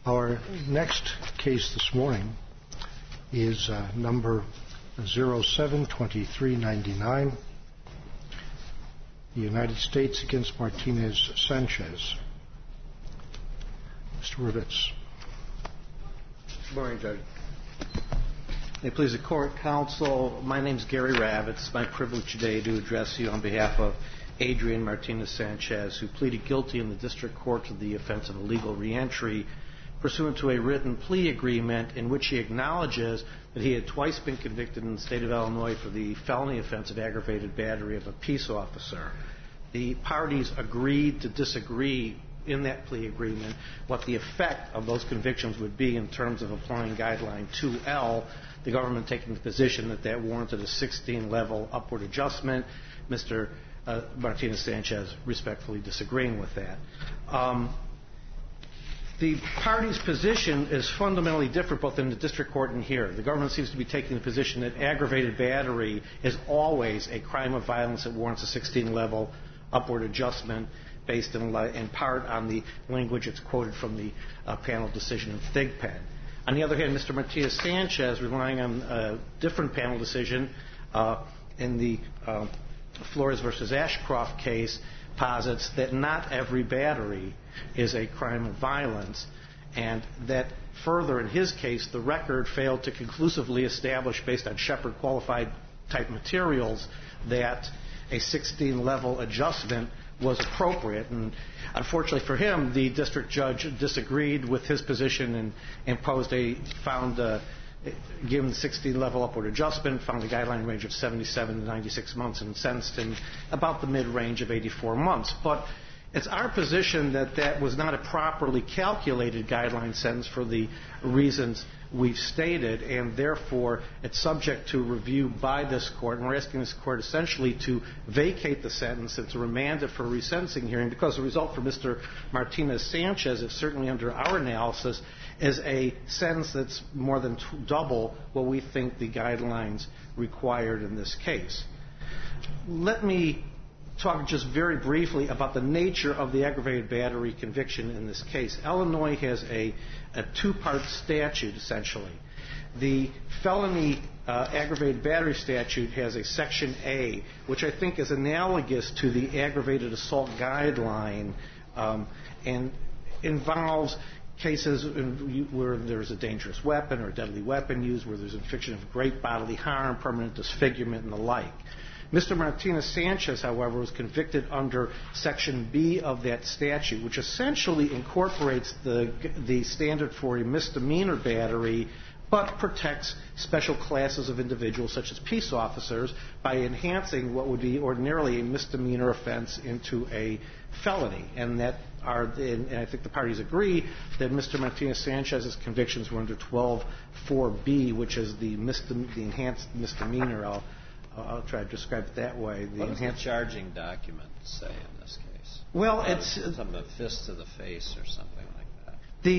Our next case this morning is number 072399, the United States against Martinez-Sanchez. Mr. Rivitz. Good morning, Judge. May it please the Court, Counsel, my name is Gary Rav. It's my privilege today to address you on behalf of Adrian Martinez-Sanchez, who pleaded guilty in the District Court to the offense of illegal reentry pursuant to a written plea agreement in which he acknowledges that he had twice been convicted in the state of Illinois for the felony offense of aggravated battery of a peace officer. The parties agreed to disagree in that plea agreement what the effect of those convictions would be in terms of applying Guideline 2L, the government taking the position that that warranted a 16-level upward adjustment. Mr. Martinez-Sanchez respectfully disagreeing with that. The party's position is fundamentally different both in the district court and here. The government seems to be taking the position that aggravated battery is always a crime of violence that warrants a 16-level upward adjustment based in part on the language it's quoted from the panel decision in Thigpen. On the other hand, Mr. Martinez-Sanchez, relying on a different panel decision in the Flores versus Ashcroft case, posits that not every battery is a crime of violence, and that further, in his case, the record failed to conclusively establish, based on Shepard qualified type materials, that a 16-level adjustment was appropriate. And unfortunately for him, the district judge disagreed with his position and given the 16-level upward adjustment, found a guideline range of 77 to 96 months and sentenced him about the mid-range of 84 months. But it's our position that that was not a properly calculated guideline sentence for the reasons we've stated, and therefore it's subject to review by this court. And we're asking this court essentially to vacate the sentence and to remand it for a resentencing hearing, because the result for Mr. Martinez-Sanchez is certainly under our analysis is a sentence that's more than double what we think the guidelines required in this case. Let me talk just very briefly about the nature of the aggravated battery conviction in this case. Illinois has a two-part statute, essentially. The felony aggravated battery statute has a Section A, which I think is analogous to the aggravated assault guideline, and involves cases where there's a dangerous weapon or a deadly weapon used, where there's infliction of great bodily harm, permanent disfigurement, and the like. Mr. Martinez-Sanchez, however, was convicted under Section B of that statute, which essentially incorporates the standard for a misdemeanor battery, but protects special classes of individuals, such as peace officers, by enhancing what would be ordinarily a misdemeanor offense into a felony. And I think the parties agree that Mr. Martinez-Sanchez's convictions were under 12-4B, which is the enhanced misdemeanor. I'll try to describe it that way. What does the charging document say in this case? Well, it's some of a fist to the face or something like that.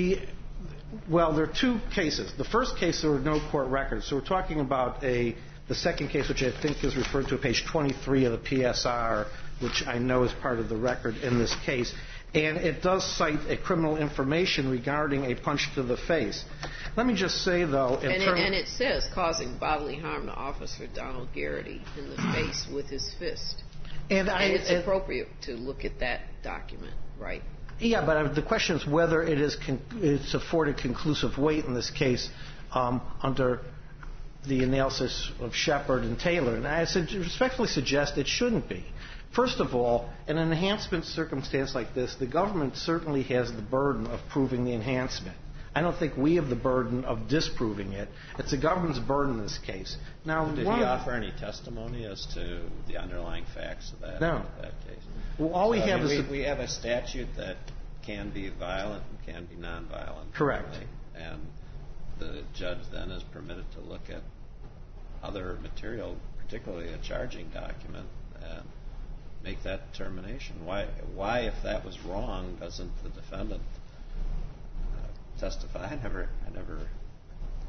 Well, there are two cases. The first case, there were no court records. So we're talking about the second case, which I think is referred to at page 23 of the PSR, which I know is part of the record in this case. And it does cite a criminal information regarding a punch to the face. Let me just say, though... And it says causing bodily harm to Officer Donald Garrity in the face with his fist. And it's appropriate to look at that document, right? Yeah, but the question is whether it's afforded conclusive weight in this case under the analysis of Shepard and Taylor. And I respectfully suggest it shouldn't be. First of all, in an enhancement circumstance like this, the government certainly has the burden of proving the enhancement. I don't think we have the burden of disproving it. It's the government's burden in this case. Now, did he offer any testimony as to the underlying facts of that case? Well, all we have is... We have a statute that can be violent and can be nonviolent. Correct. And the judge then is permitted to look at other material, particularly a charging document, and make that determination. Why, if that was wrong, doesn't the defendant testify? I never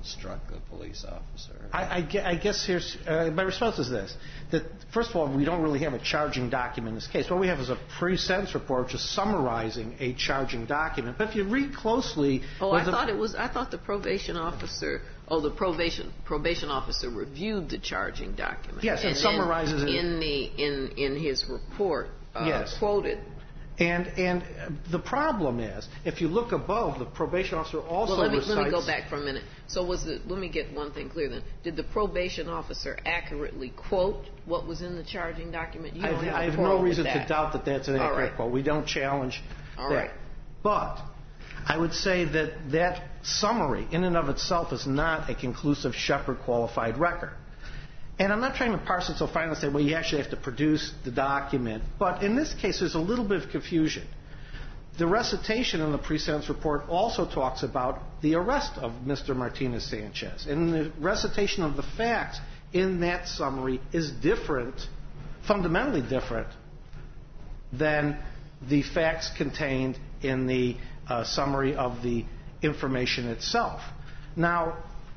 struck the police officer. I guess here's my response is this: that first of all, we don't really have a charging document in this case. What we have is a pre-sentence report just summarizing a charging document. But if you read closely, I thought the probation officer. Oh, the probation officer reviewed the charging document. Yes, and summarizes it in his report. Yes. Quoted. And the problem is, if you look above, the probation officer also recites... Let me go back for a minute. So let me get one thing clear then. Did the probation officer accurately quote what was in the charging document? I have no reason to doubt that that's an accurate quote. We don't challenge that. Right. But I would say that summary in and of itself is not a conclusive Shepard qualified record. And I'm not trying to parse it so fine and say, well, you actually have to produce the document. But in this case, there's a little bit of confusion. The recitation in the pre-sentence report also talks about the arrest of Mr. Martinez-Sanchez. And the recitation of the facts in that summary is different, fundamentally different, than the facts contained in the summary of the information itself. Now,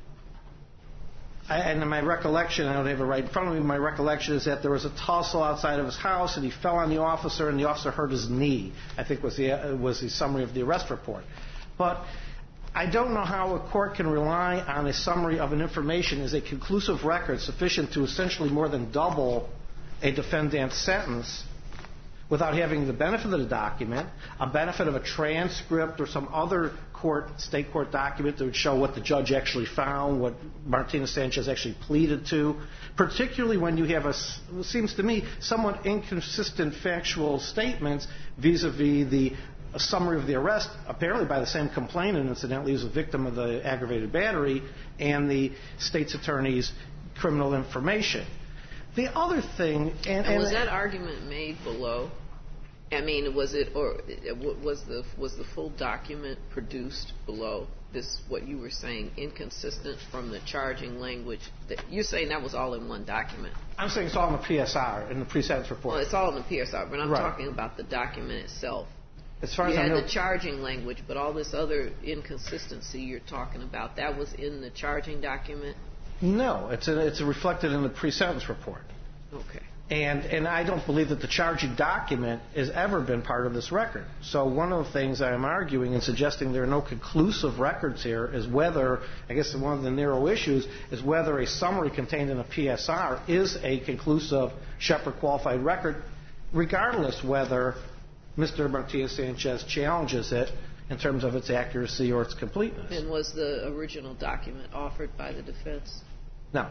and in my recollection, I don't have it right in front of me, my recollection is that there was a tussle outside of his house and he fell on the officer and the officer hurt his knee, I think was the summary of the arrest report. But I don't know how a court can rely on a summary of an information as a conclusive record sufficient to essentially more than double a defendant's sentence without having the benefit of the document, a benefit of a transcript or some other state court document that would show what the judge actually found, what Martinez-Sanchez actually pleaded to, particularly when you have, it seems to me, somewhat inconsistent factual statements vis-a-vis the summary of the arrest, apparently by the same complainant, incidentally, who's a victim of the aggravated battery, and the state's attorney's criminal information. The other thing, and was that argument made below? I mean, was the full document produced below this? What you were saying, inconsistent from the charging language. You're saying that was all in one document. I'm saying it's all in the PSR, in the pre-sentence report. Well, it's all in the PSR, but I'm talking about the document itself. As far as I know, you had the charging language, but all this other inconsistency you're talking about, that was in the charging document? No, it's reflected in the pre-sentence report. Okay. And I don't believe that the charging document has ever been part of this record. So one of the things I'm arguing and suggesting there are no conclusive records here is whether, I guess one of the narrow issues, is whether a summary contained in a PSR is a conclusive Shepard qualified record, regardless whether Mr. Martinez-Sanchez challenges it in terms of its accuracy or its completeness. And was the original document offered by the defense? No.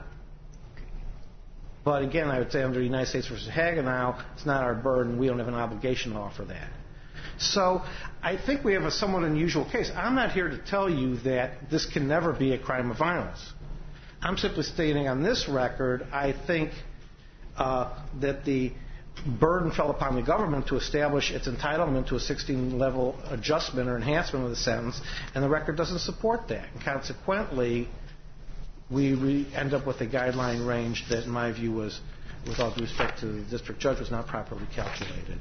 But again, I would say under United States v. Hagenow, it's not our burden. We don't have an obligation to offer that. So I think we have a somewhat unusual case. I'm not here to tell you that this can never be a crime of violence. I'm simply stating on this record, I think that the burden fell upon the government to establish its entitlement to a 16-level adjustment or enhancement of the sentence, and the record doesn't support that. And consequently, we end up with a guideline range that, in my view, was, with all due respect to the district judge, was not properly calculated.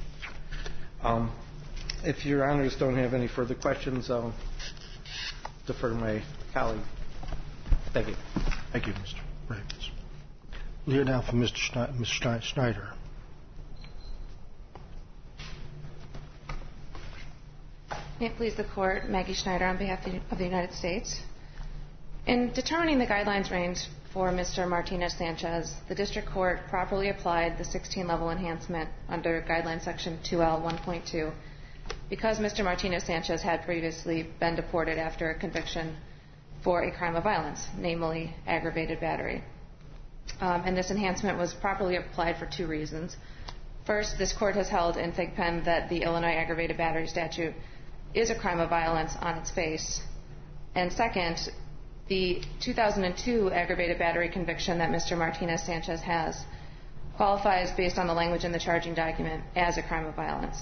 If Your Honors don't have any further questions, I'll defer to my colleague. Thank you. Thank you, Mr. Ravens. We'll hear now from Mr. Schneider. May it please the Court, Maggie Schneider on behalf of the United States. In determining the guidelines range for Mr. Martinez-Sanchez, the district court properly applied the 16-level enhancement under Guideline Section 2L1.2 because Mr. Martinez-Sanchez had previously been deported after a conviction for a crime of violence, namely aggravated battery. And this enhancement was properly applied for two reasons. First, this court has held in Thigpen that the Illinois aggravated battery statute is a crime of violence on its face. And second, the 2002 aggravated battery conviction that Mr. Martinez-Sanchez has qualifies based on the language in the charging document as a crime of violence.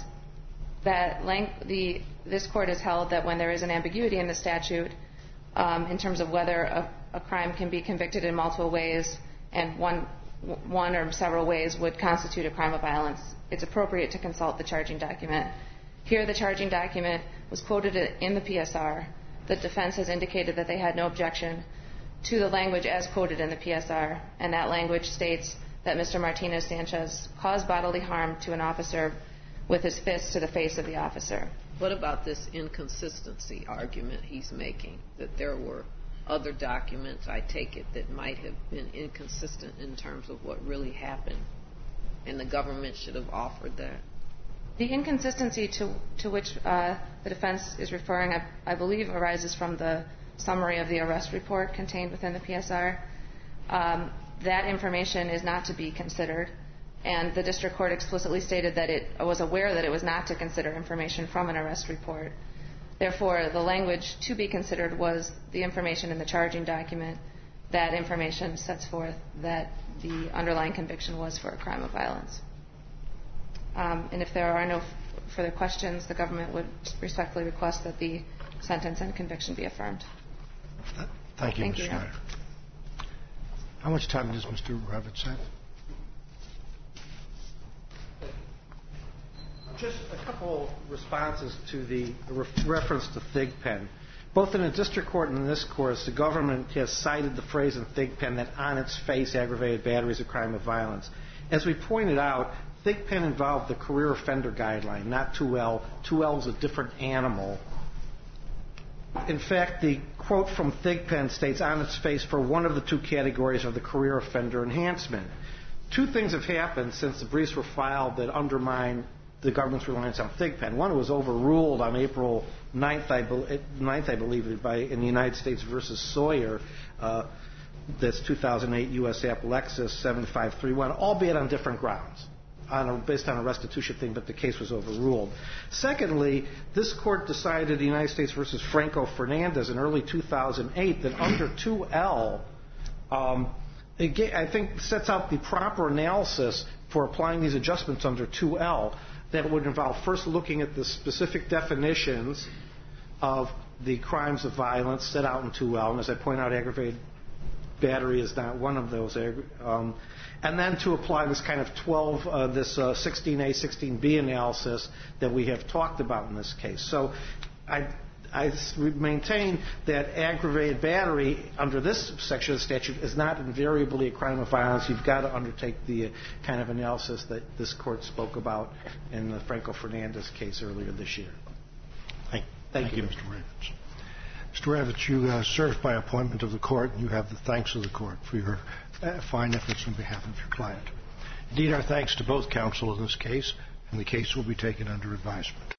This court has held that when there is an ambiguity in the statute in terms of whether a crime can be convicted in multiple ways and one or several ways would constitute a crime of violence, it's appropriate to consult the charging document. Here, the charging document was quoted in the PSR. The defense has indicated that they had no objection to the language as quoted in the PSR, and that language states that Mr. Martinez-Sanchez caused bodily harm to an officer with his fist to the face of the officer. What about this inconsistency argument he's making, that there were other documents, I take it, that might have been inconsistent in terms of what really happened, and the government should have offered that? The inconsistency to which the defense is referring, I believe, arises from the summary of the arrest report contained within the PSR. That information is not to be considered, and the district court explicitly stated that it was aware that it was not to consider information from an arrest report. Therefore, the language to be considered was the information in the charging document. That information sets forth that the underlying conviction was for a crime of violence. And if there are no further questions, the government would respectfully request that the sentence and conviction be affirmed. Thank you, Ms. Schneider. How much time does Mr. Ravitz have? Just a couple responses to the reference to Thigpen. Both in the district court and in this course, the government has cited the phrase in Thigpen that on its face aggravated battery is a crime of violence. As we pointed out, Thigpen involved the career offender guideline, not 2L. 2L is a different animal. In fact, the quote from Thigpen states on its face for one of the two categories of the career offender enhancement. Two things have happened since the briefs were filed that undermine the government's reliance on Thigpen. One was overruled on April 9th, I believe, in the United States versus Sawyer. That's 2008 U.S. App Lexus 7531, albeit on different grounds, based on a restitution thing, but the case was overruled. Secondly, this court decided the United States versus Franco Fernandez in early 2008 that under 2L, I think sets out the proper analysis for applying these adjustments under 2L. That would involve first looking at the specific definitions of the crimes of violence set out in 2L, and as I point out, aggravated battery is not one of those. And then to apply this kind of 16A, 16B analysis that we have talked about in this case. So I maintain that aggravated battery under this section of the statute is not invariably a crime of violence. You've got to undertake the kind of analysis that this court spoke about in the Franco Fernandez case earlier this year. Thank you, Mr. Ravitz. Mr. Ravitz, you served by appointment of the court, and you have the thanks of the court for your fine efforts on behalf of your client. Indeed, our thanks to both counsel in this case, and the case will be taken under advisement.